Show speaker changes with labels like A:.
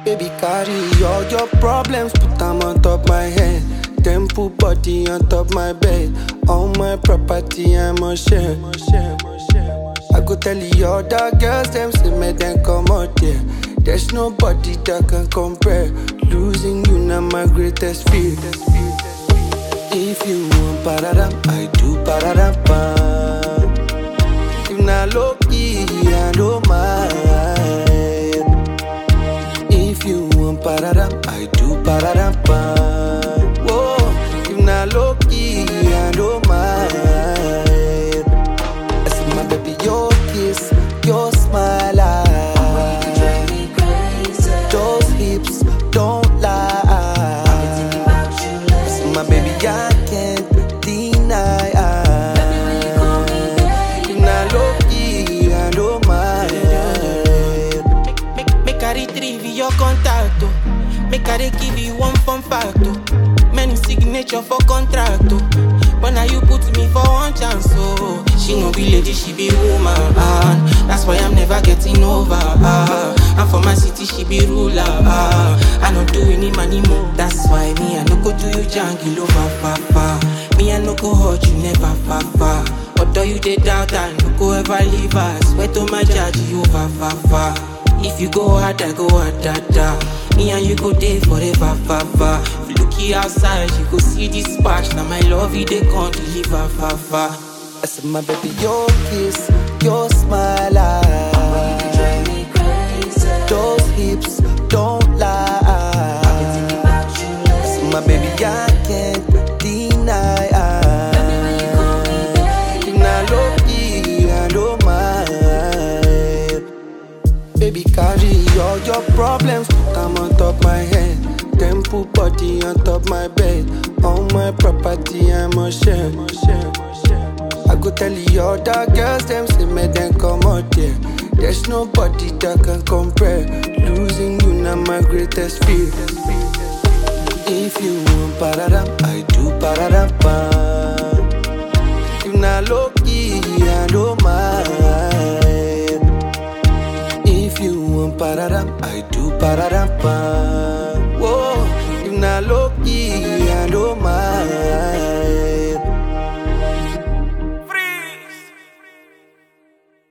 A: Baby, carry all your problems, put them on top my head. Then put body on top my bed. All my property, I'ma share. I go tell the other girls, them say me then come out there. There's nobody that can compare. Losing you now my greatest fear. If you want pararam, I do pararam. If not low key, I don't mind. If you want pararam, I do pararam. Whoa, if not low key, I don't mind. I see my baby, your kiss, your smile,
B: drive me crazy.
A: those hips don't lie. I see my baby, I can't deny. If not low key, I don't mind.
C: Make I retrieve your contact, oh. Make I give you one fun fact, oh. Many signature for contract, oh. But now you put me for one chance, oh. She no be lady, she be woman. That's why I'm never getting over. And for my city, she be ruler. I don't do any money more. That's why me, I no go do you jungle over, papa. Me, I no go hurt you, never, papa. Although you did doubt, I no go ever leave us. Swear to my judge, you over, papa. If you go hard, I go hard, da. Me and you go there forever, fa. If you look here outside, you go see this patch. Now my love, you they can't deliver, fa.
A: I said, my baby, your kiss, your smile,
B: Drive me crazy.
A: those hips don't lie. I said, my baby, I can't deny. If not low key, I don't mind. Baby, carry all your problems, put them on top my head. Then put body on top my bed. All my property, I'ma share. I go tell the other girls, them say me then come out there. There's nobody that can compare. Losing you now my greatest fear. If you want pararam, I do pararam. If not low key, I don't mind. If you want pararam, I do pararam. Whoa, if not low key, I don't mind.